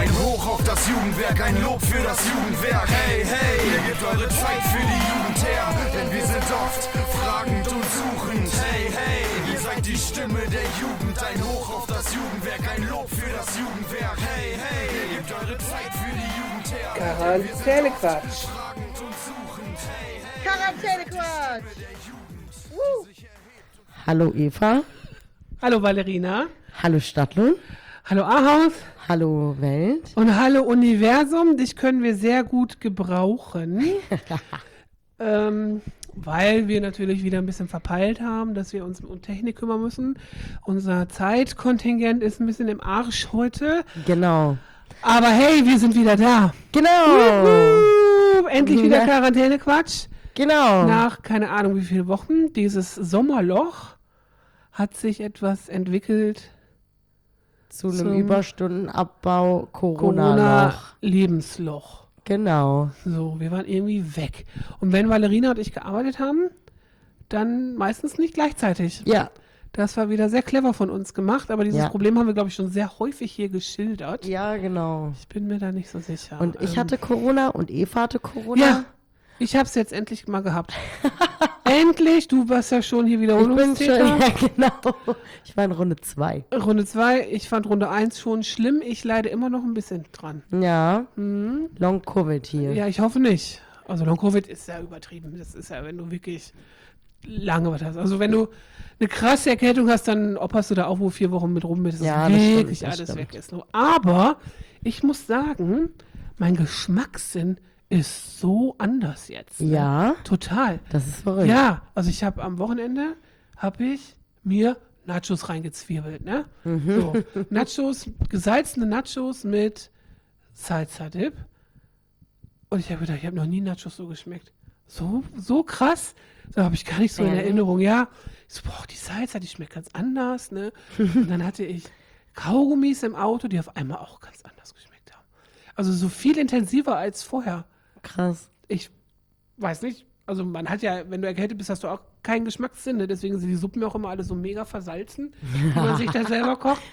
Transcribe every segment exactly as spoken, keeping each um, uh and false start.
Ein Hoch auf das Jugendwerk, ein Lob für das Jugendwerk. Hey, hey, ihr gebt eure Zeit für die Jugend her, denn wir sind oft fragend und suchend. Hey, hey, ihr seid die Stimme der Jugend. Ein Hoch auf das Jugendwerk, ein Lob für das Jugendwerk. Hey, hey, ihr gebt eure Zeit für die Jugend her. Quarantänequatsch. Quarantänequatsch. Uh. Hallo Eva. Hallo Valerina. Hallo Stadtlohn. Hallo Ahaus. Hallo Welt. Und hallo Universum. Dich können wir sehr gut gebrauchen. ähm, weil wir natürlich wieder ein bisschen verpeilt haben, dass wir uns um Technik kümmern müssen. Unser Zeitkontingent ist ein bisschen im Arsch heute. Genau. Aber hey, wir sind wieder da. Genau. Wuhu, endlich wieder Ja. Quarantänequatsch. Genau. Nach keine Ahnung wie viele Wochen. Dieses Sommerloch hat sich etwas entwickelt. Zu einem zum Überstundenabbau Corona-Loch. Corona-Lebensloch. Genau. So, wir waren irgendwie weg. Und wenn Valerina und ich gearbeitet haben, dann meistens nicht gleichzeitig. Ja. Das war wieder sehr clever von uns gemacht, aber dieses Ja. Problem haben wir, glaube ich, schon sehr häufig hier geschildert. Ja, genau. Ich bin mir da nicht so sicher. Und ich Ähm, hatte Corona und Eva hatte Corona. Ja, ich habe es jetzt endlich mal gehabt. Endlich, du warst ja schon hier Ich bin schon, Wiederholungstäter. ja genau. Ich war in Runde zwei. Runde zwei, ich fand Runde eins schon schlimm. Ich leide immer noch ein bisschen dran. Ja. Mhm. Long Covid hier. Ja, ich hoffe nicht. Also Long-Covid ist ja übertrieben. Das ist ja, wenn du wirklich lange was hast. Also wenn du eine krasse Erkältung hast, dann opferst du da auch wohl vier Wochen mit rum, bis Ja, es das wirklich stimmt, das alles stimmt. weg ist. Aber ich muss sagen, mein Geschmackssinn ist so anders jetzt. Ne? Ja. Total. Das ist verrückt. Ja, also ich habe am Wochenende, habe ich mir Nachos reingezwirbelt, ne? Mhm. So, Nachos, gesalzene Nachos mit Salsa-Dip. Und ich habe gedacht, ich habe noch nie Nachos so geschmeckt. So, so krass. Da habe ich gar nicht so in Ehrlich? Erinnerung. Ja, ich so, boah, die Salsa, die schmeckt ganz anders, ne? Und dann hatte ich Kaugummis im Auto, die auf einmal auch ganz anders geschmeckt haben. Also so viel intensiver als vorher. Krass. Ich weiß nicht, also man hat ja, wenn du erkältet bist, hast du auch keinen Geschmackssinn, ne? Deswegen sind die Suppen ja auch immer alle so mega versalzen, wie man sich da selber kocht.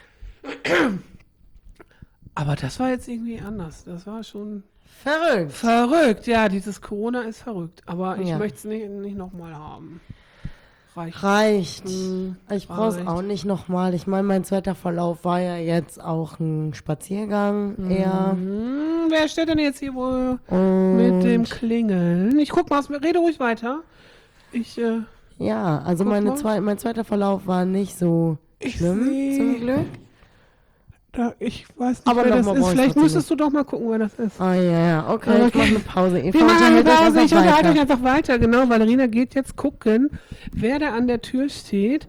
Aber das war jetzt irgendwie anders. Das war schon Verrückt. verrückt. Ja, dieses Corona ist verrückt. Aber ich Ja. möchte es nicht, nicht nochmal haben. Reicht. Reicht. Hm, Ich brauche es reicht. auch nicht nochmal. Ich meine, mein zweiter Verlauf war ja jetzt auch ein Spaziergang eher. Hm, wer steht denn jetzt hier wohl Und mit dem Klingeln? Ich guck mal, rede ruhig weiter. Ich, äh, ja, also Guck meine mal. zwei, mein zweiter Verlauf war nicht so Ich schlimm, seh- zum Glück. da, ich weiß nicht, Aber wer noch das mal ist. brauche ich Vielleicht trotzdem müsstest du doch mal gucken, wer das ist. Ah ja, ja, okay, Aber ich mache okay. eine Pause. Eva, Wir machen eine unterhält euch Pause, ich einfach unterhalte euch weiter. einfach weiter. Genau, Valerina geht jetzt gucken, wer da an der Tür steht.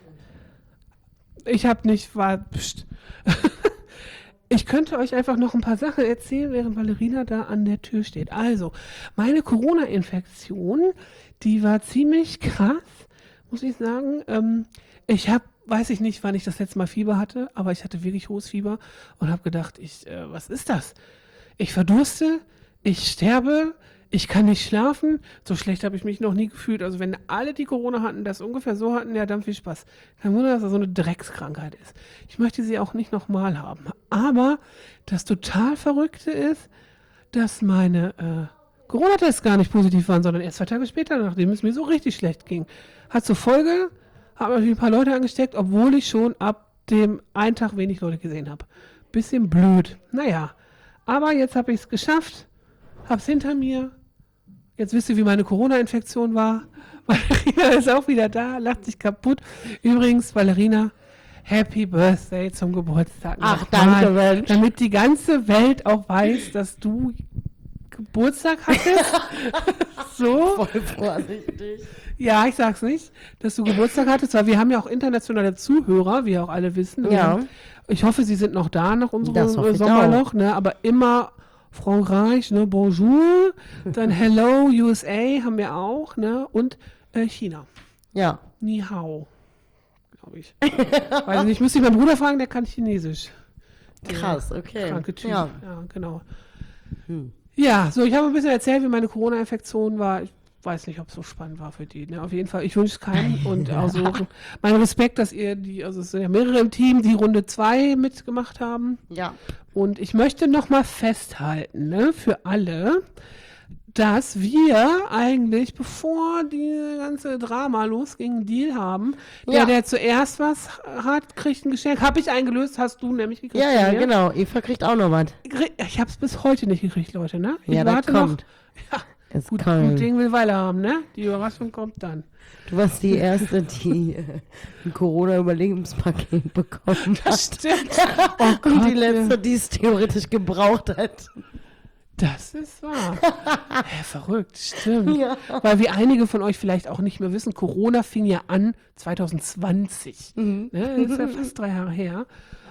Ich habe nicht, war, pst. Ich könnte euch einfach noch ein paar Sachen erzählen, während Valerina da an der Tür steht. Also, meine Corona-Infektion, die war ziemlich krass, muss ich sagen. Ähm, ich habe, weiß ich nicht, wann ich das letzte Mal Fieber hatte, aber ich hatte wirklich hohes Fieber und habe gedacht, ich, äh, was ist das? Ich verdurste, ich sterbe, ich kann nicht schlafen. So schlecht habe ich mich noch nie gefühlt. Also wenn alle, die Corona hatten, das ungefähr so hatten, ja, dann viel Spaß. Kein Wunder, dass das so eine Dreckskrankheit ist. Ich möchte sie auch nicht nochmal haben. Aber das total Verrückte ist, dass meine äh, Corona-Tests gar nicht positiv waren, sondern erst zwei Tage später, nachdem es mir so richtig schlecht ging. Hat zur Folge, habe natürlich ein paar Leute angesteckt, obwohl ich schon ab dem einen Tag wenig Leute gesehen habe. Bisschen blöd. Naja, aber jetzt habe ich es geschafft, hab's hinter mir. Jetzt wisst ihr, wie meine Corona-Infektion war. Valerina ist auch wieder da, lacht sich kaputt. Übrigens, Valerina, Happy Birthday zum Geburtstag. Ach, nochmal, danke, Mensch. Damit die ganze Welt auch weiß, dass du Geburtstag hattest. So. Voll vorsichtig. Ja, ich sag's nicht, dass du Geburtstag hattest, weil wir haben ja auch internationale Zuhörer, wie auch alle wissen. Ja. Ich hoffe, sie sind noch da nach unserem Das hoffe äh, ich Sommerloch, ne? Aber immer Frankreich, ne? Bonjour, dann Hello, U S A haben wir auch, ne? Und äh, China. Ja. Ni hao, glaube ich. Weiß nicht, müsste ich meinen Bruder fragen, der kann Chinesisch. Der Krass, okay. Kranke Typ. Ja. Ja, genau. Hm. Ja, so, ich habe ein bisschen erzählt, wie meine Corona-Infektion war. Ich weiß nicht, ob es so spannend war für die. Ne? Auf jeden Fall, ich wünsche es keinem. Und also mein Respekt, dass ihr die, also es sind ja mehrere im Team, die Runde zwei mitgemacht haben. Ja. Und ich möchte nochmal festhalten, ne, für alle, dass wir eigentlich, bevor die ganze Drama losging, einen Deal haben. Der, Ja. der zuerst was hat, kriegt ein Geschenk. Habe ich eingelöst, hast du nämlich gekriegt. Ja, ja, von mir. genau. Eva kriegt auch noch was. Ich habe es bis heute nicht gekriegt, Leute, ne? Ich Ja, das warte kommt. noch. Ja, Es gut, kommt. gut Ding will Weile haben, ne? Die Überraschung kommt dann. Du warst die Erste, die äh, ein Corona-Überlebenspaket bekommen hat. Stimmt. Und Gott, die Letzte, die es theoretisch gebraucht hat. Das ist wahr. Ja, verrückt, stimmt. Ja. Weil wie einige von euch vielleicht auch nicht mehr wissen, Corona fing ja an zwanzig zwanzig. Mhm. Ne, das ist ja fast drei Jahre her.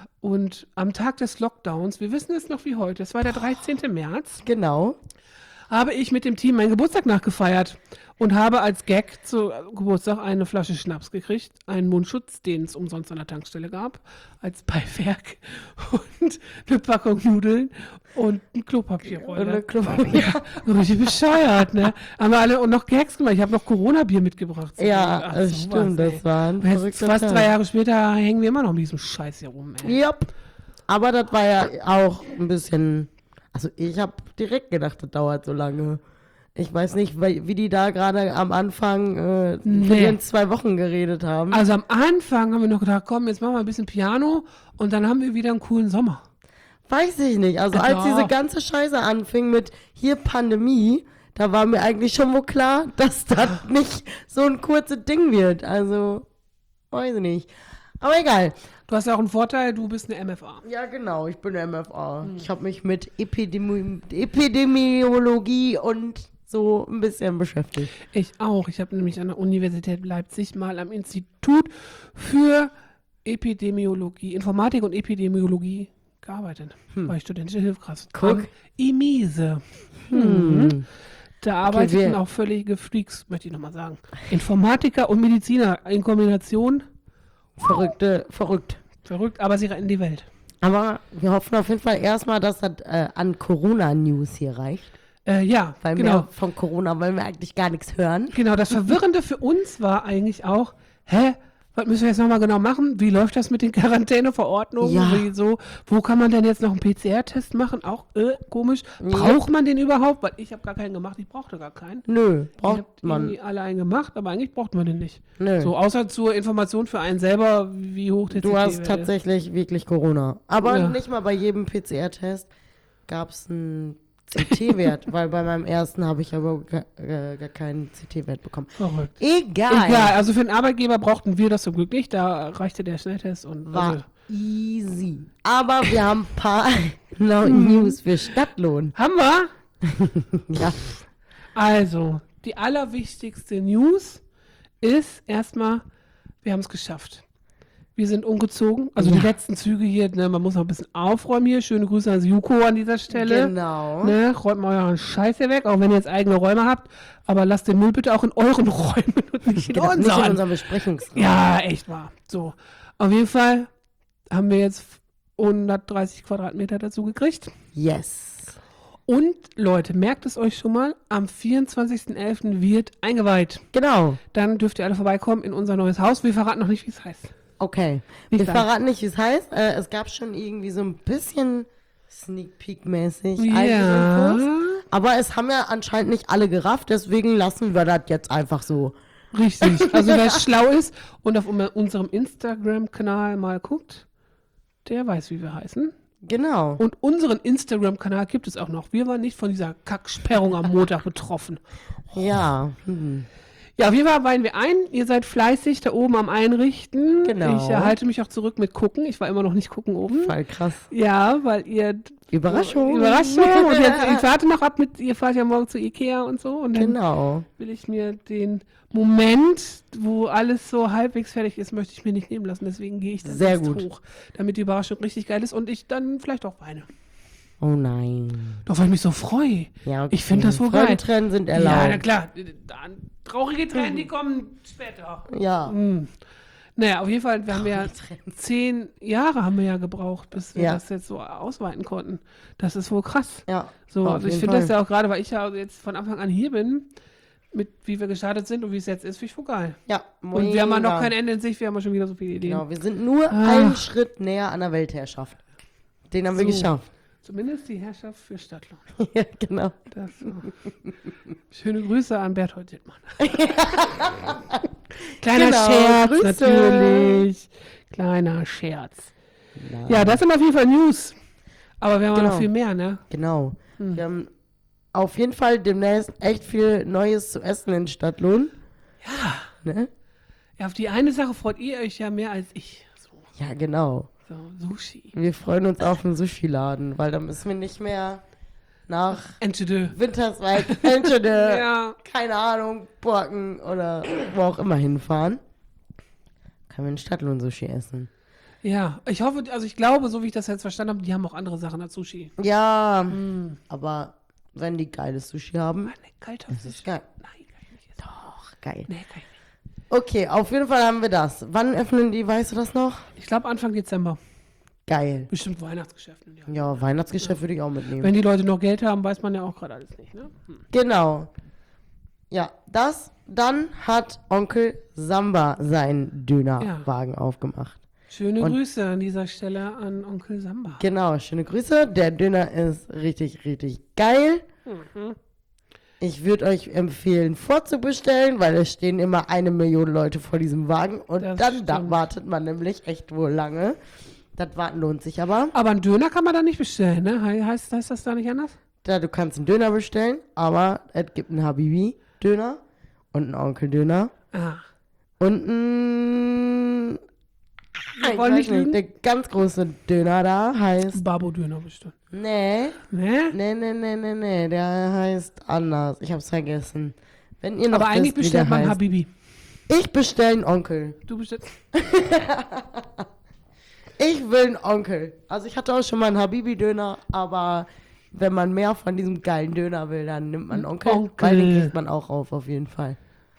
Und am Tag des Lockdowns, wir wissen es noch wie heute, es war der dreizehnten März, Genau. habe ich mit dem Team meinen Geburtstag nachgefeiert und habe als Gag zu Geburtstag eine Flasche Schnaps gekriegt, einen Mundschutz, den es umsonst an der Tankstelle gab, als Beiwerk und eine Packung Nudeln und ein Klopapierrolle. Und eine Klopapier. Ja, so richtig bescheuert, ne? Haben wir alle und noch Gags gemacht. Ich habe noch Corona-Bier mitgebracht. Ja, Ach, das sowas, stimmt. ey. Das war ein Und jetzt verrückter fast Tag. drei Jahre später hängen wir immer noch mit diesem Scheiß hier rum, ey. Yep. Aber das war ja auch ein bisschen. Also, ich habe direkt gedacht, das dauert so lange. Ich weiß nicht, weil- wie die da gerade am Anfang äh, Nee. von ihren zwei Wochen geredet haben. Also am Anfang haben wir noch gedacht, komm, jetzt machen wir ein bisschen Piano und dann haben wir wieder einen coolen Sommer. Weiß ich nicht. Also, Ja, als doch. diese ganze Scheiße anfing mit hier Pandemie, da war mir eigentlich schon wohl klar, dass das nicht so ein kurzes Ding wird. Also, weiß ich nicht. Aber egal. Du hast ja auch einen Vorteil, du bist eine M F A. Ja, genau, ich bin M F A. Ich habe mich mit Epidemi Epidemiologie und so ein bisschen beschäftigt. Ich auch. Ich habe nämlich an der Universität Leipzig mal am Institut für Epidemiologie, Informatik und Epidemiologie gearbeitet. War ich studentische Hilfskraft. Guck. Am I M I S E. Hm. Da arbeiteten wir- auch völlige Freaks, möchte ich nochmal sagen. Informatiker und Mediziner in Kombination. Verrückte, verrückt. Verrückt, aber sie retten die Welt. Aber wir hoffen auf jeden Fall erstmal, dass das äh, an Corona-News hier reicht. Äh, ja, Weil genau. mehr von Corona wollen wir eigentlich gar nichts hören. Genau, das Verwirrende für uns war eigentlich auch, hä, was müssen wir jetzt nochmal genau machen? Wie läuft das mit den Quarantäneverordnungen? Ja. Wie so, wo kann man denn jetzt noch einen P C R-Test machen? Auch äh, komisch. Braucht man den überhaupt? Weil ich habe gar keinen gemacht, ich brauchte gar keinen. Nö, Ich braucht habe man. irgendwie alle einen gemacht, aber eigentlich braucht man den nicht. Nö. So, außer zur Information für einen selber, wie hoch der Du C T-Wert hast ist. tatsächlich wirklich Corona. Aber Ja. nicht mal bei jedem P C R-Test gab es einen C T-Wert, weil bei meinem ersten habe ich aber gar, äh, gar keinen C T-Wert bekommen. Verrückt. Egal. Egal, also für den Arbeitgeber brauchten wir das zum Glück nicht, da reichte der Schnelltest und War also, easy. Aber wir haben ein paar News für Stadtlohn. haben wir? Ja. Also, die allerwichtigste News ist erstmal, wir haben es geschafft. Wir sind umgezogen. Also Ja. die letzten Züge hier, ne, man muss noch ein bisschen aufräumen hier. Schöne Grüße an Juko an dieser Stelle. Genau. Ne, räumt mal euren Scheiß hier weg, auch wenn ihr jetzt eigene Räume habt. Aber lasst den Müll bitte auch in euren Räumen und nicht in Genau, nicht in unseren. unserem Besprechungsraum. Ja, echt wahr. So. Auf jeden Fall haben wir jetzt hundertdreißig Quadratmeter dazu gekriegt. Yes. Und Leute, merkt es euch schon mal, am vierundzwanzigsten elften wird eingeweiht. Genau. Dann dürft ihr alle vorbeikommen in unser neues Haus. Wir verraten noch nicht, wie es heißt. Okay. Nicht Wir ganz. verraten nicht, wie es heißt. Äh, es gab schon irgendwie so ein bisschen Sneak Peek-mäßig Ja. eigentlich Infos. Aber es haben ja anscheinend nicht alle gerafft, deswegen lassen wir das jetzt einfach so. Richtig. Also wer schlau ist und auf um- unserem Instagram-Kanal mal guckt, der weiß, wie wir heißen. Genau. Und unseren Instagram-Kanal gibt es auch noch. Wir waren nicht von dieser Kacksperrung am Montag betroffen. Ja. Hm. Ja, auf jeden Fall weihen wir ein. Ihr seid fleißig da oben am Einrichten. Genau. Ich äh, halte mich auch zurück mit Gucken. Ich war immer noch nicht gucken oben. Voll krass. Ja, weil ihr... Überraschung. Überraschung. Und jetzt, ich warte noch ab mit, ihr fahrt ja morgen zu Ikea und so. Und dann Genau. will ich mir den Moment, wo alles so halbwegs fertig ist, möchte ich mir nicht nehmen lassen. Deswegen gehe ich dann Sehr jetzt gut. hoch, damit die Überraschung richtig geil ist und ich dann vielleicht auch weine. Oh nein. Doch, weil ich mich so freue. Ja, okay. Ich finde das wohl geil. Freudentränen sind Ja, na erlaubt. klar. Dann, traurige Tränen, die kommen später. Ja. Hm. Naja, auf jeden Fall, wir haben ja zehn Jahre haben wir ja gebraucht, bis wir Ja. das jetzt so ausweiten konnten. Das ist wohl krass. Ja. So, auf also ich jeden finde das Fall. ja auch gerade, weil ich ja jetzt von Anfang an hier bin, mit wie wir gestartet sind und wie es jetzt ist, finde ich voll geil. Ja, Und wir haben ja noch mega. kein Ende in sich, wir haben ja schon wieder so viele Ideen. Genau, wir sind nur Ah. einen Schritt näher an der Weltherrschaft. Den haben wir So. geschafft. Zumindest die Herrschaft für Stadtlohn. Ja, genau. Das, so. Schöne Grüße an Berthold Dittmann. Kleiner Genau, Scherz, Grüße. natürlich. Kleiner Scherz. Ja, das sind auf jeden Fall News. Aber wir haben Genau. noch viel mehr, ne? Genau. Hm. Wir haben auf jeden Fall demnächst echt viel Neues zu essen in Stadtlohn. Ja. Ne? Ja, auf die eine Sache freut ihr euch ja mehr als ich. So, Ja, genau. so Sushi. Wir freuen uns auf den Sushi-Laden, weil da müssen wir nicht mehr nach Entschede. Winterswijk, Enschede, Ja. keine Ahnung, Borken oder wo auch immer hinfahren. Können wir in Stadtlohn Sushi essen. Ja, ich hoffe, also ich glaube, so wie ich das jetzt verstanden habe, die haben auch andere Sachen als Sushi. Ja, Mm. aber wenn die geiles Sushi haben, Meine kalter das ist geil. Nein, kann ich nicht essen. Doch, geil. Nee, kann ich nicht. Okay, auf jeden Fall haben wir das. Wann öffnen die, weißt du das noch? Ich glaube Anfang Dezember. Geil. Bestimmt Weihnachtsgeschäfte. Ja. Ja, Weihnachtsgeschäft würde ich auch mitnehmen. Wenn die Leute noch Geld haben, weiß man ja auch gerade alles nicht, ne? Hm. Genau. Ja, das, dann hat Onkel Samba seinen Dönerwagen aufgemacht. Schöne Und- Grüße an dieser Stelle an Onkel Samba. Genau, schöne Grüße. Der Döner ist richtig, richtig geil. Mhm. Ich würde euch empfehlen, vorzubestellen, weil es stehen immer eine Million Leute vor diesem Wagen und Das dann da stimmt. wartet man nämlich echt wohl lange. Das Warten lohnt sich aber. Aber einen Döner kann man da nicht bestellen, ne? He- Heißt, heißt das da nicht anders? Da, du kannst einen Döner bestellen, aber es gibt einen Habibi-Döner und einen Onkel-Döner Ah. und einen, Wir ich wollen weiß nicht nicht, lügen. der ganz große Döner da heißt, Babo-Döner bestimmt. nee, Ne? nee, nee, nee, nee, nee, der heißt anders. Ich hab's vergessen. Wenn ihr noch Aber eigentlich wisst, wie bestellt der man heißt. Habibi. Ich bestelle einen Onkel. Du bestellst. Ich will einen Onkel. Also ich hatte auch schon mal einen Habibi-Döner, aber wenn man mehr von diesem geilen Döner will, dann nimmt man einen Onkel. Onkel. Weil den kriegt man auch auf, auf jeden Fall.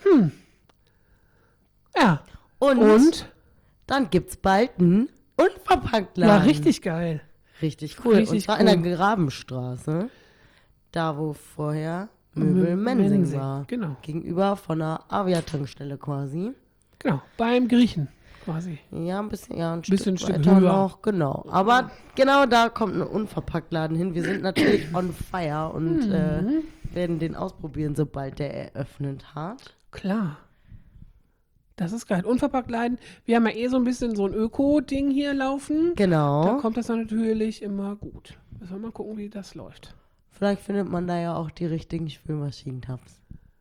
Ja. Und, Und? dann gibt's bald einen Unverpacktladen. War richtig geil. Richtig cool. Richtig Und zwar cool. in der Grabenstraße. Da, wo vorher Möbel Mensing Mensing, war. genau. Gegenüber von einer Avia-Tankstelle quasi. Genau. Beim Griechen quasi. Ja, ein bisschen, ja, ein Bisschen Stück ein Stück weiter höher. noch, genau. Aber genau da kommt ein Unverpacktladen hin. Wir sind natürlich on fire und Mhm. äh, werden den ausprobieren, sobald der eröffnet hat. Klar. Das ist geil. Unverpackt leiden. Wir haben ja eh so ein bisschen so ein Öko-Ding hier laufen. Da Genau. kommt das dann natürlich immer gut. Müssen wir mal gucken, wie das läuft. Vielleicht findet man da ja auch die richtigen Spülmaschinentabs.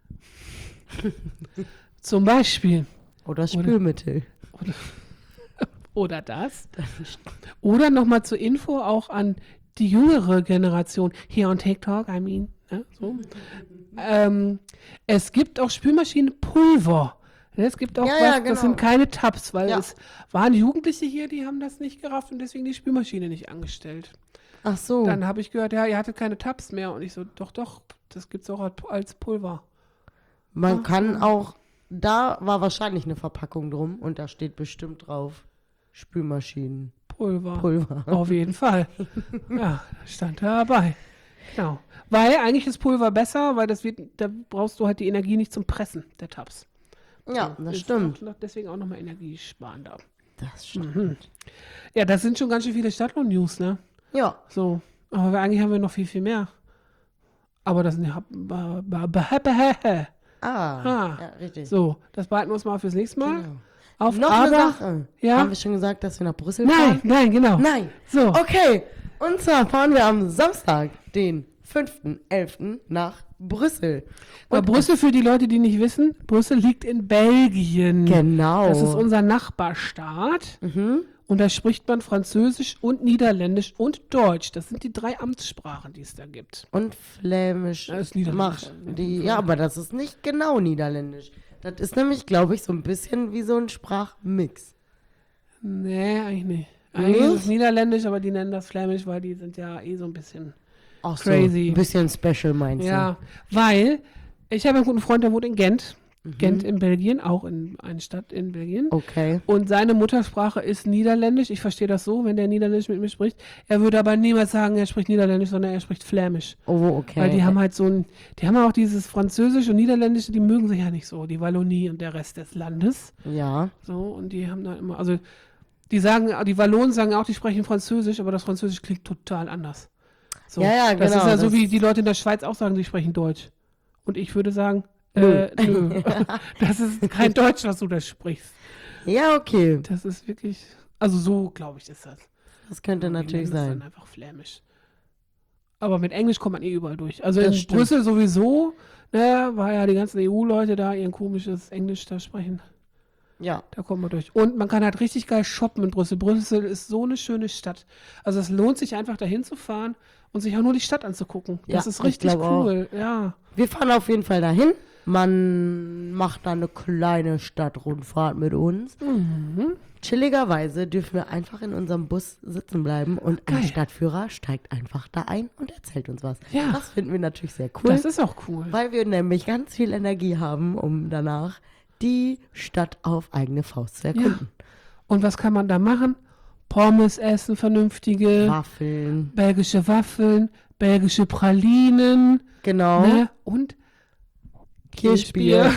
Zum Beispiel. Oder Spülmittel. Oder das. Oder nochmal zur Info auch an die jüngere Generation. Hier on TikTok, I mean. Ne, so. ähm, es gibt auch Spülmaschinenpulver. Ne, Es gibt auch Ja, was, ja, das genau. sind keine Tabs, weil Ja. es waren Jugendliche hier, die haben das nicht gerafft und deswegen die Spülmaschine nicht angestellt. Ach so. Dann habe ich gehört, ja, ihr hattet keine Tabs mehr. Und ich so, doch, doch, das gibt's auch als- als Pulver. Man kann auch, da war wahrscheinlich eine Verpackung drum und da steht bestimmt drauf Spülmaschinen. Pulver. Pulver. Auf jeden Fall. Ja, stand da dabei. Genau. Weil eigentlich ist Pulver besser, weil das wird, da brauchst du halt die Energie nicht zum Pressen der Tabs. Ja, das Ist stimmt. Auch, noch- deswegen auch nochmal energiesparender. Das stimmt. Mhm. Ja, das sind schon ganz schön viele Stadtlohn-News, ne? Ja. So. Aber wir, eigentlich haben wir noch viel, viel mehr. Aber das sind ja. ba- ba- ba- ba- ba- Ah, Ah. ja, richtig. So, das behalten wir uns mal fürs nächste Mal. Genau. Auf, Noch aber, eine Sache. Ja? Haben wir schon gesagt, dass wir nach Brüssel Nein, fahren? nein, genau. Nein. So. Okay. Und zwar fahren wir am Samstag, den fünften elften nach Brüssel. Weil Und Brüssel, für die Leute, die nicht wissen, Brüssel liegt in Belgien. Genau. Das ist unser Nachbarstaat. Mhm. Und da spricht man Französisch und Niederländisch und Deutsch. Das sind die drei Amtssprachen, die es da gibt. Und Flämisch. Das ist Niederländisch. Macht die, ja, aber das ist nicht genau Niederländisch. Das ist nämlich, glaube ich, so ein bisschen wie so ein Sprachmix. Nee, eigentlich nicht. Eigentlich ist es Niederländisch, aber die nennen das Flämisch, weil die sind ja eh so ein bisschen Ach so, crazy. ein bisschen special meinst Ja, weil ich habe einen guten Freund, der wohnt in Gent. Gent in Belgien, auch in eine Stadt in Belgien. Okay. Und seine Muttersprache ist Niederländisch. Ich verstehe das so, wenn der Niederländisch mit mir spricht. Er würde aber niemals sagen, er spricht Niederländisch, sondern er spricht Flämisch. Oh, okay. Weil die haben halt so ein, die haben auch dieses Französische und Niederländische, die mögen sich ja nicht so, die Wallonie und der Rest des Landes. Ja. So, und die haben da immer, also die sagen, die Wallonen sagen auch, die sprechen Französisch, aber das Französisch klingt total anders. So, Ja, ja, das genau, ist ja so, das- wie die Leute in der Schweiz auch sagen, sie sprechen Deutsch. Und ich würde sagen, äh, nö. Das ist kein Deutsch, was du da sprichst. Ja, okay. Das ist wirklich, also so, glaube ich, ist das. Das könnte Die natürlich nennen das sein. dann einfach flämisch. Aber mit Englisch kommt man eh überall durch. Also Das in stimmt. Brüssel sowieso, ne, weil ja die ganzen E U-Leute da ihr komisches Englisch da sprechen. Ja. Da kommt man durch. Und man kann halt richtig geil shoppen in Brüssel. Brüssel ist so eine schöne Stadt. Also es lohnt sich einfach dahin zu fahren und sich auch nur die Stadt anzugucken. Das Ja, ist ich richtig glaub auch. cool. Ja. Wir fahren auf jeden Fall dahin. Man macht dann eine kleine Stadtrundfahrt mit uns. Mhm. Chilligerweise dürfen wir einfach in unserem Bus sitzen bleiben und ein Geil. Stadtführer steigt einfach da ein und erzählt uns was. Ja. Das finden wir natürlich sehr cool, Das ist auch cool. weil wir nämlich ganz viel Energie haben, um danach die Stadt auf eigene Faust zu erkunden. Und was kann man da machen? Pommes essen, vernünftige, Waffeln, belgische Waffeln, belgische Pralinen, genau. ne? Und Kirschbier.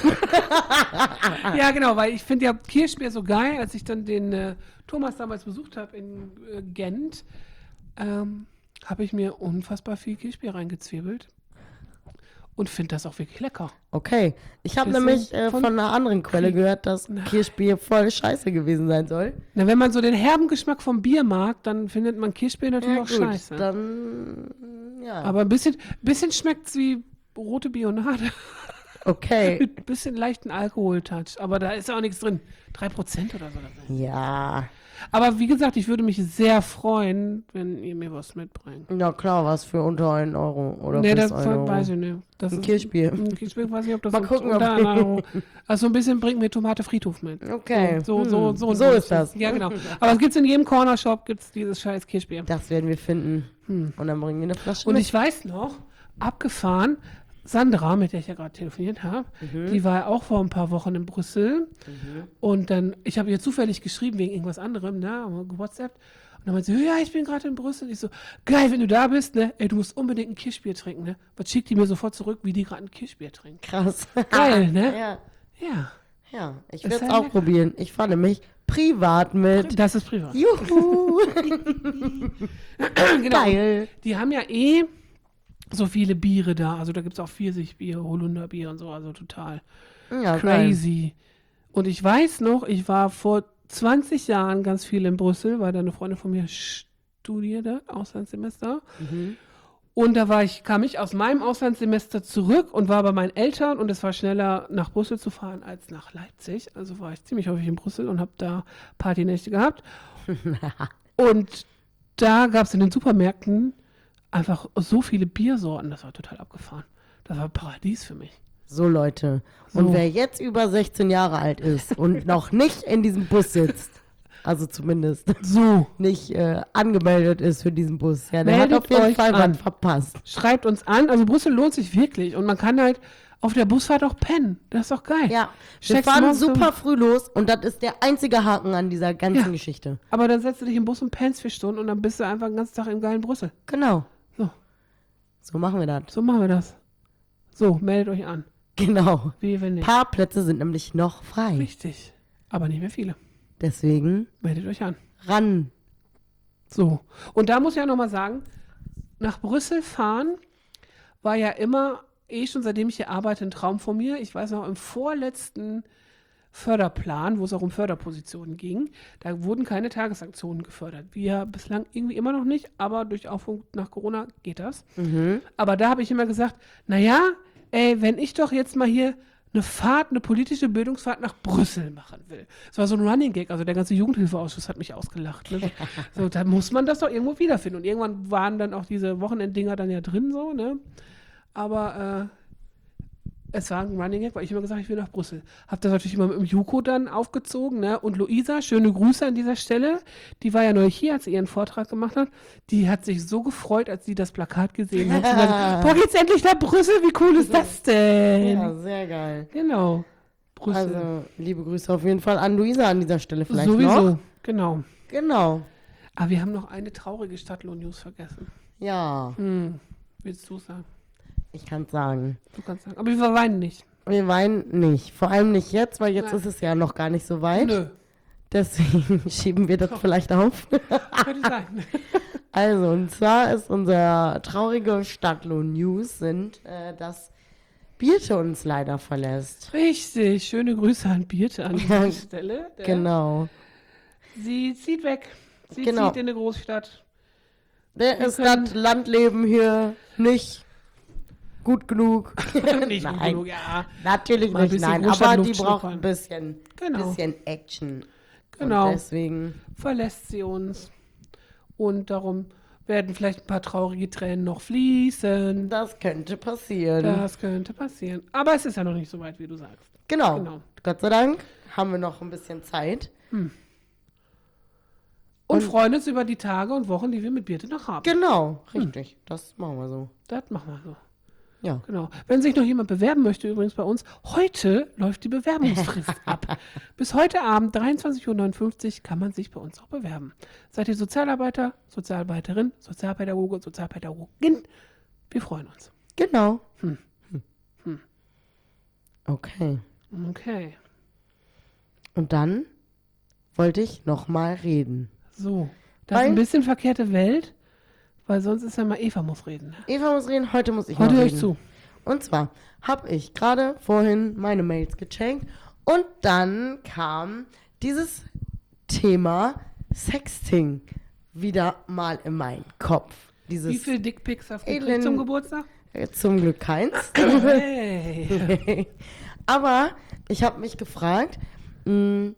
Ja, genau, weil ich finde ja Kirschbier so geil, als ich dann den äh, Thomas damals besucht habe in äh, Gent, ähm, habe ich mir unfassbar viel Kirschbier reingezwiebelt und finde das auch wirklich lecker. Okay, ich habe Bisschen nämlich äh, von- von einer anderen Quelle gehört, dass Kirschbier voll scheiße gewesen sein soll. Na, wenn man so den herben Geschmack vom Bier mag, dann findet man Kirschbier natürlich auch scheiße. dann ja. Aber ein bisschen, bisschen schmeckt es wie rote Bionade. Okay. Mit ein bisschen leichten Alkoholtouch. Aber da ist auch nichts drin. drei Prozent oder so. Ja. Aber wie gesagt, ich würde mich sehr freuen, wenn ihr mir was mitbringt. Ja klar, was für unter einen Euro oder Nee, bis das ein Euro. weiß ich nicht. Das Ein ist- Kirschbier. Ein Kirschbier, weiß nicht, ob das Mal so gucken, ob- unter einen Euro. Also ein bisschen bringt mir Tomate Friedhof mit. Okay. So, so, Hm. so, So ist das. Ja, genau. Aber es gibt in jedem Cornershop gibt's dieses scheiß Kirschbier. Das werden wir finden. Und dann bringen wir eine Flasche Und mit. ich weiß noch, abgefahren, Sandra, mit der ich ja gerade telefoniert habe, Mhm. die war ja auch vor ein paar Wochen in Brüssel. Und dann, ich habe ihr zufällig geschrieben wegen irgendwas anderem, ne, haben wir gewhatsappt. Und dann meinte sie, ja, ich bin gerade in Brüssel. Ich so, geil, wenn du da bist, ne, ey, du musst unbedingt ein Kirschbier trinken, ne. Was schickt die mir sofort zurück, wie die gerade ein Kirschbier trinkt. Krass. Geil, ne? Ja. Ja, Ja, ich Ist werde es halt auch lecker. probieren. Ich fahre nämlich privat mit. das ist privat. Juhu. Genau. Geil. Die haben ja eh so viele Biere da. Also da gibt es auch Pfirsichbier, Holunderbier und so, also total Ja, geil. crazy. Und ich weiß noch, ich war vor zwanzig Jahren ganz viel in Brüssel, weil da eine Freundin von mir studierte, Auslandssemester. Mhm. Und da war ich, kam ich aus meinem Auslandssemester zurück und war bei meinen Eltern und es war schneller nach Brüssel zu fahren als nach Leipzig. Also war ich ziemlich häufig in Brüssel und habe da Partynächte gehabt. Und da gab es in den Supermärkten einfach so viele Biersorten, das war total abgefahren. Das war Paradies für mich. So, Leute. Und So. wer jetzt über sechzehn Jahre alt ist und noch nicht in diesem Bus sitzt, also zumindest So, nicht äh, angemeldet ist für diesen Bus, ja, der Meldet hat auf jeden euch Fall an. was verpasst. schreibt uns an. Also Brüssel lohnt sich wirklich und man kann halt auf der Busfahrt auch pennen. Das ist doch geil. Ja, wir Steigst fahren morgens super um- früh los und das ist der einzige Haken an dieser ganzen Ja. Geschichte. Aber dann setzt du dich im Bus und pennst vier Stunden und dann bist du einfach den ganzen Tag im geilen Brüssel. Genau. So. So machen wir das. So machen wir das. So, meldet euch an. Genau. Wie wenn nicht. Parkplätze sind nämlich noch frei. Richtig. Aber nicht mehr viele. Deswegen Meldet euch an. ran. So. Und da muss ich ja nochmal sagen, nach Brüssel fahren war ja immer, eh schon seitdem ich hier arbeite, ein Traum von mir. Ich weiß noch, im vorletzten Förderplan, wo es auch um Förderpositionen ging, da wurden keine Tagesaktionen gefördert. Wir bislang irgendwie immer noch nicht, aber durch Aufruf nach Corona geht das. Aber da habe ich immer gesagt, naja, ey, wenn ich doch jetzt mal hier eine Fahrt, eine politische Bildungsfahrt nach Brüssel machen will. Das war so ein Running Gag, also der ganze Jugendhilfeausschuss hat mich ausgelacht. Ne? So, da muss man das doch irgendwo wiederfinden. Und irgendwann waren dann auch diese Wochenenddinger dann ja drin, so, ne? Aber äh, es war ein Running Gag, weil ich immer gesagt habe, ich will nach Brüssel. Hab das natürlich immer mit dem Juko dann aufgezogen, ne? Und Luisa, schöne Grüße an dieser Stelle, die war ja neu hier, als sie ihren Vortrag gemacht hat. Die hat sich so gefreut, als sie das Plakat gesehen hat. Sie war so, boah, geht's endlich nach Brüssel? Wie cool ist das denn? Ja, sehr geil. Genau. Brüssel. Also, liebe Grüße auf jeden Fall an Luisa an dieser Stelle vielleicht Sowieso, noch. genau. Genau. Aber wir haben noch eine traurige Stadtlohn-News vergessen. Ja, Hm. Willst du sagen? ich kann sagen. Du kannst sagen. Aber wir weinen nicht. Wir weinen nicht. Vor allem nicht jetzt, weil jetzt Nein. ist es ja noch gar nicht so weit. Nö, Deswegen schieben wir das vielleicht auf. könnte sein. Also, und zwar ist unser traurige Stadtlohn-News sind, äh, dass Birte uns leider verlässt. Richtig, schöne Grüße an Birte an dieser Stelle. Der- Genau. Sie zieht weg. Sie Genau. zieht in eine Großstadt. Der Wir ist können- das Landleben hier nicht gut genug. Nicht gut Nein, genug, ja. natürlich Mal ein nicht, bisschen nein. Aber Großstadtluft die braucht schnuppern. ein bisschen, Genau. bisschen Action. Genau. Und deswegen, Verlässt sie uns. Und darum werden vielleicht ein paar traurige Tränen noch fließen. das könnte passieren. Das könnte passieren. Aber es ist ja noch nicht so weit, wie du sagst. Genau. Genau. Gott sei Dank haben wir noch ein bisschen Zeit. Und, Und- freuen uns über die Tage und Wochen, die wir mit Birte noch haben. Genau, richtig. Das machen wir so. Das machen wir so. Ja. Genau. Wenn sich noch jemand bewerben möchte, übrigens bei uns, heute läuft die Bewerbungsfrist ab. Bis heute Abend, dreiundzwanzig Uhr neunundfünfzig, kann man sich bei uns auch bewerben. Seid ihr Sozialarbeiter, Sozialarbeiterin, Sozialpädagoge, Sozialpädagogin? Wir freuen uns. Genau. Hm. Okay. Okay. Und dann wollte ich nochmal reden. So. Das ist Weil- ein bisschen verkehrte Welt, weil sonst ist ja mal Eva muss reden. Ne? Eva muss reden, heute muss ich Heute noch höre reden. ich zu. Und zwar habe ich gerade vorhin meine Mails gecheckt und dann kam dieses Thema Sexting wieder mal in meinen Kopf. Dieses Wie viele Dickpics hast du Elend- gekriegt zum Geburtstag? äh, zum Glück keins. Hey. Aber ich habe mich gefragt, mh,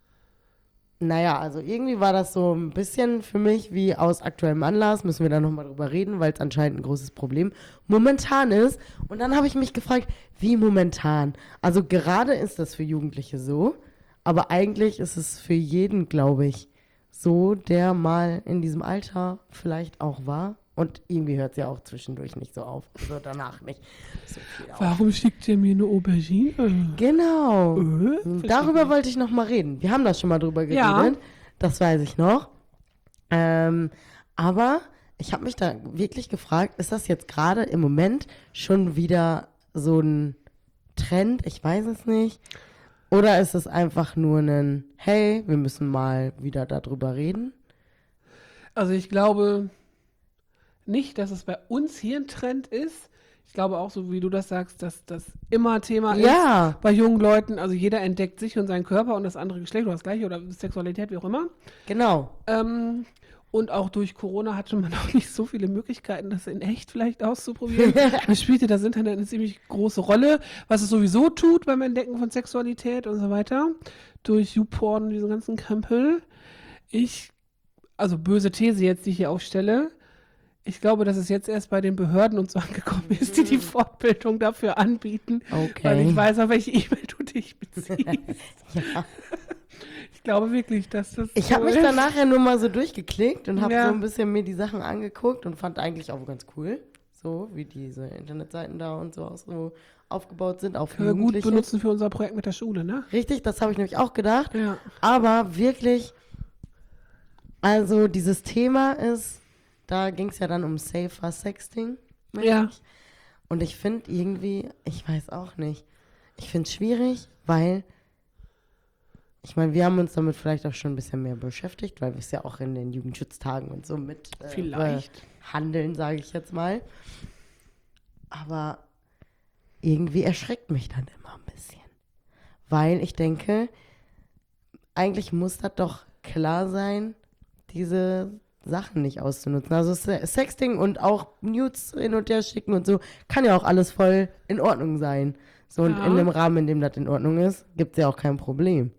naja, also irgendwie war das so ein bisschen für mich wie aus aktuellem Anlass, müssen wir da nochmal drüber reden, weil es anscheinend ein großes Problem momentan ist. Und dann habe ich mich gefragt, wie momentan? Also gerade ist das für Jugendliche so, aber eigentlich ist es für jeden, glaube ich, so, der mal in diesem Alter vielleicht auch war. Und irgendwie hört es ja auch zwischendurch nicht so auf. Also danach nicht so viel auf. Warum schickt ihr mir eine Aubergine? Genau. Äh? Darüber wollte ich noch mal reden. Wir haben da schon mal drüber geredet. Ja. Das weiß ich noch. Ähm, aber ich habe mich da wirklich gefragt, ist das jetzt gerade im Moment schon wieder so ein Trend? Ich weiß es nicht. Oder ist es einfach nur ein, hey, wir müssen mal wieder darüber reden? Also ich glaube nicht, dass es bei uns hier ein Trend ist. Ich glaube auch, so wie du das sagst, dass das immer Thema Ja. ist bei jungen Leuten. Also jeder entdeckt sich und seinen Körper und das andere Geschlecht oder das gleiche oder Sexualität, wie auch immer. Genau. Ähm, und auch durch Corona hatte man auch nicht so viele Möglichkeiten, das in echt vielleicht auszuprobieren. Da spielte das Internet eine ziemlich große Rolle, was es sowieso tut beim Entdecken von Sexualität und so weiter. Durch YouPorn und diesen ganzen Krempel. Ich, also böse These jetzt, die ich hier aufstelle, ich glaube, dass es jetzt erst bei den Behörden und so angekommen ist, die die Fortbildung dafür anbieten. Okay. Weil ich weiß, auf welche E-Mail du dich beziehst. Ja. Ich glaube wirklich, dass das Ich so habe mich ist. dann nachher nur mal so durchgeklickt und habe Ja. so ein bisschen mir die Sachen angeguckt und fand eigentlich auch ganz cool, so wie diese Internetseiten da und so, auch so aufgebaut sind, auch für Können wir gut Jugendliche. benutzen für unser Projekt mit der Schule, ne? Richtig, das habe ich nämlich auch gedacht. Ja. Aber wirklich, also dieses Thema ist, da ging es ja dann um Safer Sexting. meine Ja. ich. Und ich finde irgendwie, ich weiß auch nicht, ich finde es schwierig, weil, ich meine, wir haben uns damit vielleicht auch schon ein bisschen mehr beschäftigt, weil wir es ja auch in den Jugendschutztagen und so mit äh, Vielleicht. handeln, sage ich jetzt mal. Aber irgendwie erschreckt mich dann immer ein bisschen. Weil ich denke, eigentlich muss das doch klar sein, diese Sachen nicht auszunutzen. Also Se- Sexting und auch Nudes hin und her schicken und so, kann ja auch alles voll in Ordnung sein. So, und Ja. in dem Rahmen, in dem das in Ordnung ist, gibt es ja auch kein Problem.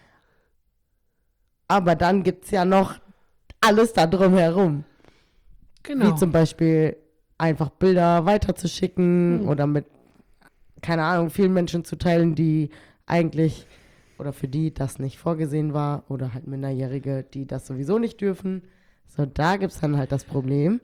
Aber dann gibt es ja noch alles da drumherum. Genau. Wie zum Beispiel einfach Bilder weiterzuschicken Hm. oder mit, keine Ahnung, vielen Menschen zu teilen, die eigentlich oder für die das nicht vorgesehen war oder halt Minderjährige, die das sowieso nicht dürfen. So, da gibt es dann halt das Problem.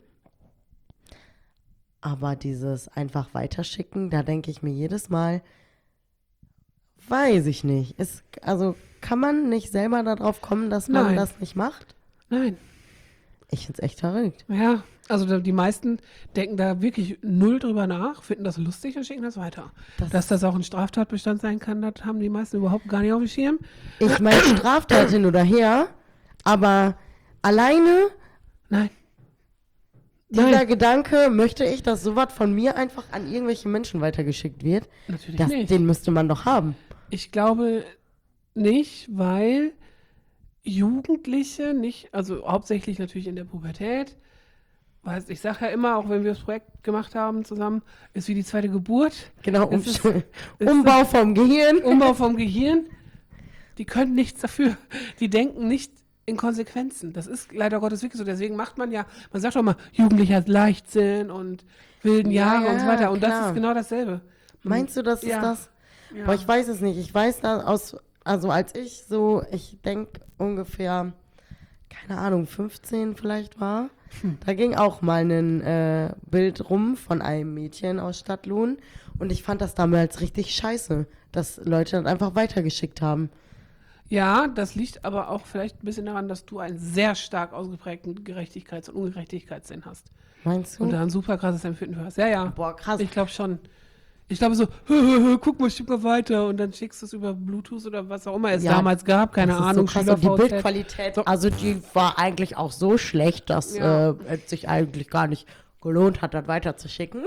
Aber dieses einfach weiterschicken, da denke ich mir jedes Mal, Weiß ich nicht. Es, also kann man nicht selber darauf kommen, dass man Nein. das nicht macht? Nein. Ich find's echt verrückt. Ja, also da- die meisten denken da wirklich null drüber nach, finden das lustig und schicken das weiter. Das- Dass das auch ein Straftatbestand sein kann, das haben die meisten überhaupt gar nicht auf dem Schirm. Ich meine Straftat hin oder her, aber alleine Nein. dieser Nein, Gedanke, möchte ich, dass sowas von mir einfach an irgendwelche Menschen weitergeschickt wird, natürlich das, nicht. den müsste man doch haben. Ich glaube nicht, weil Jugendliche nicht, also hauptsächlich natürlich in der Pubertät, weil ich sage ja immer, auch wenn wir das Projekt gemacht haben zusammen, ist wie die zweite Geburt, Genau, um, Es ist- ist Umbau vom Gehirn. Umbau vom Gehirn. Die können nichts dafür. Die denken nicht in Konsequenzen. Das ist leider Gottes wirklich so. Deswegen macht man ja, man sagt doch mal, Jugendlicher hat Leichtsinn und wilden Ja, Jahre und so ja, weiter. Und das klar. ist genau dasselbe. Meinst du, das Ja. ist das? Ja. Boah, ich weiß es nicht. Ich weiß da aus, also als ich so, ich denke ungefähr, keine Ahnung, fünfzehn vielleicht war, Hm. da ging auch mal ein äh, Bild rum von einem Mädchen aus Stadtlohn und ich fand das damals richtig scheiße, dass Leute das einfach weitergeschickt haben. Ja, das liegt aber auch vielleicht ein bisschen daran, dass du einen sehr stark ausgeprägten Gerechtigkeits- und Ungerechtigkeitssinn hast. Meinst du? Und da ein super krasses Empfinden für hast. Ja, ja. Boah, krass. Ich glaube schon. Ich glaube so, hö, hö, hö, guck mal, schick mal weiter. Und dann schickst du es über Bluetooth oder was auch immer es Ja, damals gab. Keine Das ist Ahnung. So krass. Und die SchülerVZ. Bildqualität, So. also die war eigentlich auch so schlecht, dass Ja. äh, es sich eigentlich gar nicht gelohnt hat, das weiterzuschicken.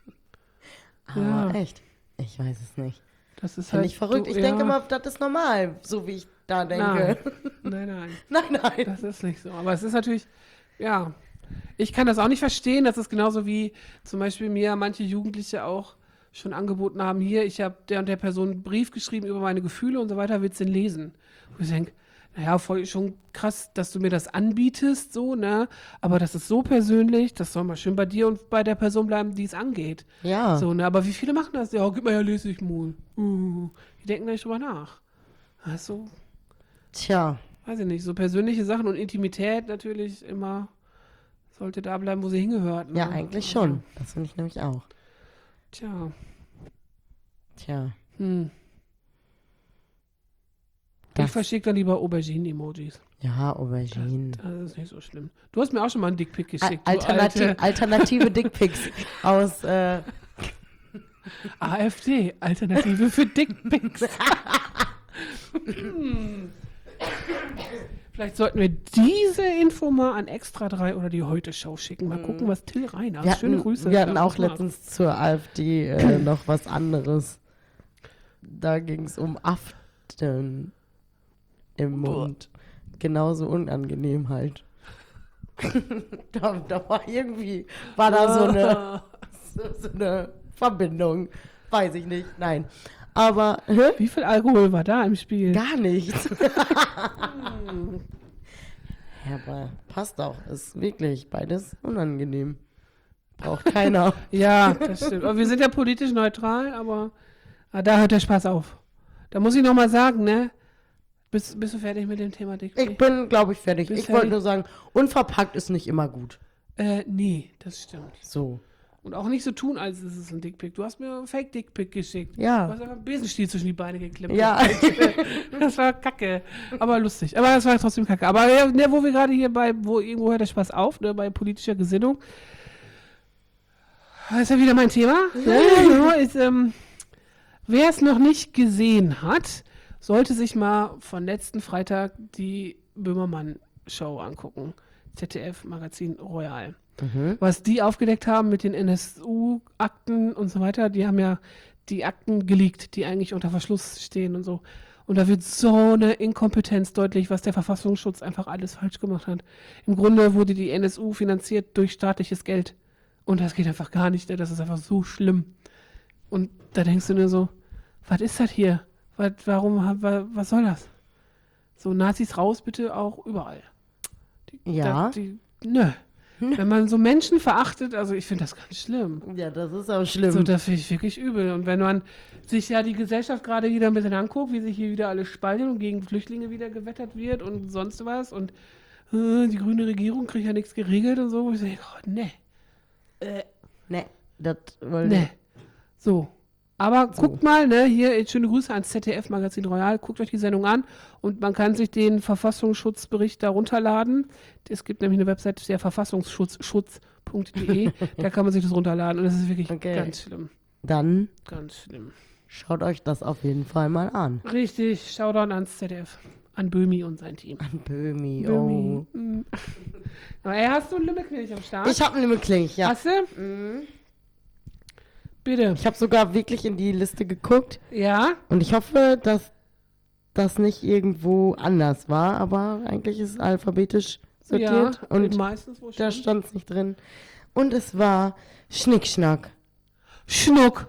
Aber Ja. echt, ich weiß es nicht. Das ist Finde halt ich verrückt. du- Ich ja. denke immer, das ist normal, so wie ich da denke. Nein, nein, nein. Nein, nein. Das ist nicht so. Aber es ist natürlich, ja, ich kann das auch nicht verstehen. Das ist genauso wie zum Beispiel mir manche Jugendliche auch schon angeboten haben, hier, ich habe der und der Person einen Brief geschrieben über meine Gefühle und so weiter, willst du den lesen? Wo ich denke, naja, voll schon krass, dass du mir das anbietest, so, ne? Aber das ist so persönlich, das soll mal schön bei dir und bei der Person bleiben, die es angeht. Ja. So, ne? Aber wie viele machen das? Ja, gib mal ja, lese ich mal. Uh, die denken da nicht drüber nach. Weißt du? Tja. Weiß ich nicht, so persönliche Sachen und Intimität natürlich immer sollte da bleiben, wo sie hingehört. Ne? Ja, eigentlich Also, schon. Das finde ich nämlich auch. Tja, Tja. hm. Ich Das, verschicke dann lieber Auberginen-Emojis. ja, Aubergine. Das ist nicht so schlimm. Du hast mir auch schon mal einen Dickpick Al- geschickt. Alternativ, Du alte alternative Dickpics aus, äh, AfD, Alternative für Dickpics. Hm. Vielleicht sollten wir diese Info mal an Extra drei oder die Heute-Show schicken. Mal gucken, was Till Reiners. wir Schöne hatten, Grüße. wir hatten Ja, auch mach. letztens zur AfD äh, noch was anderes. Da ging es um Aften im Mund. Genauso unangenehm halt. da, da war irgendwie, war da so eine, so, so eine Verbindung. Weiß ich nicht, nein. Aber, hä? Wie viel Alkohol war da im Spiel? Gar nichts. Ja, aber passt auch. Ist wirklich beides unangenehm. Braucht keiner. Ja, das stimmt. Aber wir sind ja politisch neutral, aber ah, da hört der Spaß auf. Da muss ich nochmal sagen, ne? Bist, bist du fertig mit dem Thema Dickpick? Ich bin, glaube ich, fertig. Bist Ich wollte fertig? nur sagen, unverpackt ist nicht immer gut. Äh, nee, das stimmt. So. Und auch nicht so tun, als ist es ein Dickpick. Du hast mir einen Fake-Dickpick geschickt. Ja. Du hast einfach einen Besenstiel zwischen die Beine geklemmt. Ja. Das war kacke. Aber lustig. Aber das war trotzdem kacke. Aber ja, ne, wo wir gerade hier bei, wo irgendwo hört der Spaß auf, ne, bei politischer Gesinnung. Das ist ja wieder mein Thema. Ja, genau, ist, ähm, wer es noch nicht gesehen hat, sollte sich mal von letzten Freitag die Böhmermann-Show angucken. Z D F-Magazin Royal. Mhm. Was die aufgedeckt haben mit den N S U-Akten und so weiter, die haben ja die Akten geleakt, die eigentlich unter Verschluss stehen und so. Und da wird so eine Inkompetenz deutlich, was der Verfassungsschutz einfach alles falsch gemacht hat. Im Grunde wurde die N S U finanziert durch staatliches Geld. Und das geht einfach gar nicht, das ist einfach so schlimm. Und da denkst du nur so, was ist das hier? Was, warum, wa- was soll das? So, Nazis raus bitte auch überall. Die, Ja. Da, die, nö. Wenn man so Menschen verachtet, also ich finde das ganz schlimm. Ja, das ist auch schlimm. So, das finde ich wirklich übel. Und wenn man sich ja die Gesellschaft gerade wieder ein bisschen anguckt, wie sich hier wieder alles spaltet und gegen Flüchtlinge wieder gewettert wird und sonst was und äh, die grüne Regierung kriegt ja nichts geregelt und so, wo ich denke, oh, nee, ne, das wollte nee. So, Aber guckt mal, ne, hier schöne Grüße ans Z D F Magazin Royal. Guckt euch die Sendung an und man kann sich den Verfassungsschutzbericht da runterladen. Es gibt nämlich eine Website, der verfassungsschutz punkt de. Da kann man sich das runterladen und das ist wirklich Okay. ganz schlimm. Dann Ganz schlimm. schaut euch das auf jeden Fall mal an. Richtig, Shoutout ans Z D F. An Böhmi und sein Team. An Böhmi, Böhmi. oh. Mm. Aber ey, hast du einen Limmerknilch am Start? Ich habe einen Limmerknilch, ja. Hast du? Mhm. Bitte. Ich habe sogar wirklich in die Liste geguckt Ja? und ich hoffe, dass das nicht irgendwo anders war, aber eigentlich ist es alphabetisch sortiert ja, und meistens wo da steht. stand es nicht drin. Und es war Schnickschnack. Schnuck.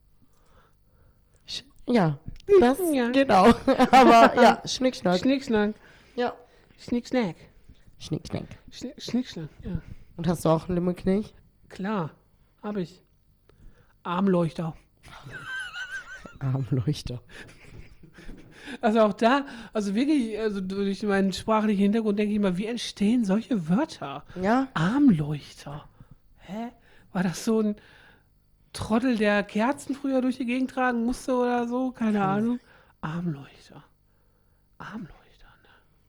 Sch ja, das, Ja. genau. Aber ja, Schnickschnack. Schnickschnack. ja. Schnickschnack. Schnickschnack. Schnick, Schnickschnack, ja. Und hast du auch einen Limmerknilch? Klar, hab ich. Armleuchter. Armleuchter. Also auch da, also wirklich, also durch meinen sprachlichen Hintergrund denke ich mal, wie entstehen solche Wörter? Ja? Armleuchter. Hä? War das so ein Trottel, der Kerzen früher durch die Gegend tragen musste oder so? Keine Ahnung. Armleuchter. Armleuchter, ne?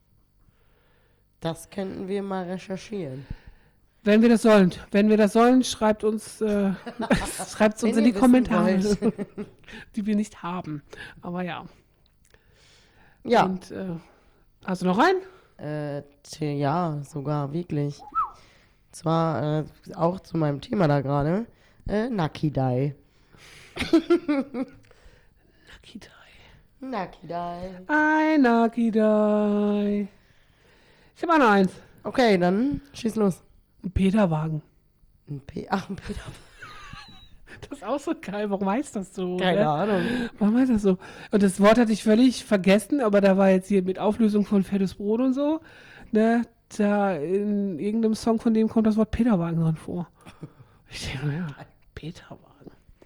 Das könnten wir mal recherchieren. Wenn wir das sollen, wenn wir das sollen, schreibt uns, äh, schreibt es uns Wenn in die ihr wissen Kommentare, wollt. die wir nicht haben. Aber ja. Ja. Und, äh, hast du noch einen? Äh, tja, ja, sogar wirklich. Zwar äh, auch zu meinem Thema da gerade. Äh, Nakidai. Nakidai. Nakidai. Ein Nakidai. Ich habe auch noch eins. Okay, dann schieß los. Ein Peterwagen. Ein P Ach, ein Peter. Das ist auch so geil. Warum heißt das so? Keine ne? Ahnung. Warum heißt das so? Und das Wort hatte ich völlig vergessen, aber da war jetzt hier mit Auflösung von Fettes Brot und so, ne, da in irgendeinem Song von dem kommt das Wort Peterwagen drin vor. Ich denke, naja, Peterwagen.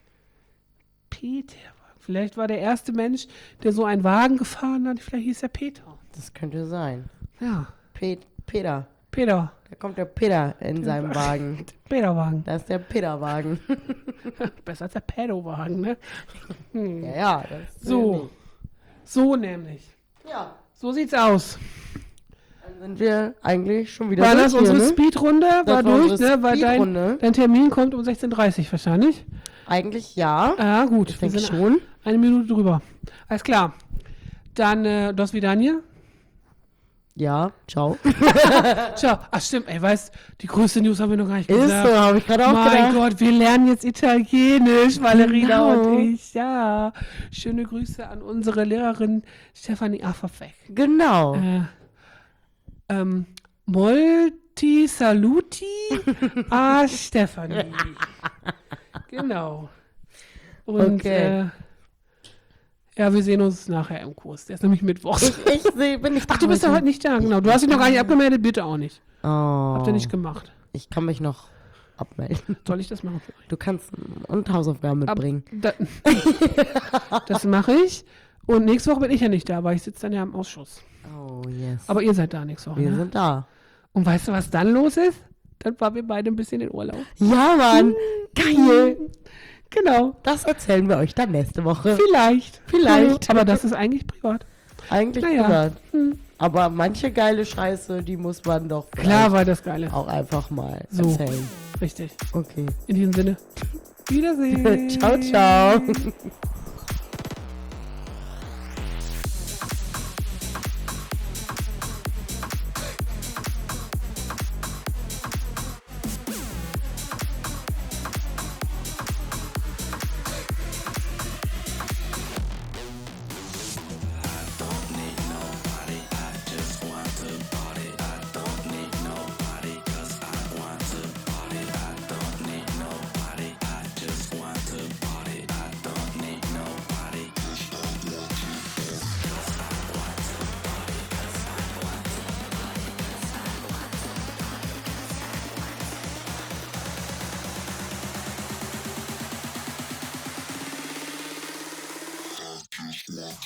Peterwagen. Vielleicht war der erste Mensch, der so einen Wagen gefahren hat, vielleicht hieß er Peter. Das könnte sein. Ja, Pet Peter. Peter. Da kommt der Peter in seinem Wagen. Peterwagen. Da ist der Peterwagen. Besser als der Pedowagen, ne? Hm. Ja, ja. Das So. So nämlich. Ja. So sieht's aus. Dann sind wir eigentlich schon wieder War durch das hier, unsere ne? Speedrunde? Das War war durch, unsere ne? Weil dein, Speedrunde. dein Termin kommt um sechzehn Uhr dreißig wahrscheinlich. Eigentlich ja. Ah, gut. Ich wir denke sind schon. Eine Minute drüber. Alles klar. Dann, äh, dos Vidania. Ja, ciao. Ciao. Ach stimmt, ey, weißt, die größte News haben wir noch gar nicht Ist gesagt. so, habe ich gerade auch Mein gedacht. Gott, wir lernen jetzt Italienisch, Valerina Genau. und ich. Ja. Schöne Grüße an unsere Lehrerin Stefanie Affafek. Genau. Äh, ähm, Molti Saluti a Stefanie. Genau. Und Okay. äh, ja, wir sehen uns nachher im Kurs. Der ist nämlich Mittwoch. Ich, ich seh, bin nicht Ach, du bist ja heute nicht da, genau. Du hast dich noch gar nicht abgemeldet, bitte auch nicht. Oh, Habt ihr nicht gemacht. ich kann mich noch abmelden. Soll ich das machen für euch? Du kannst und Hausaufgaben Ab- mitbringen. Da, das mache ich. Und nächste Woche bin ich ja nicht da, weil ich sitze dann ja im Ausschuss. Oh, yes. Aber ihr seid da nächste Woche. wir Ne? sind da. Und weißt du, was dann los ist? Dann fahren wir beide ein bisschen in Urlaub. Ja, Mann. Geil. Genau. Das erzählen wir euch dann nächste Woche. Vielleicht. Vielleicht. Aber das ist eigentlich privat. Eigentlich Naja. privat. Hm. Aber manche geile Scheiße, die muss man doch Klar war das Geile. auch einfach mal So. erzählen. Richtig. Okay. In diesem Sinne. Wiedersehen. Ciao, ciao.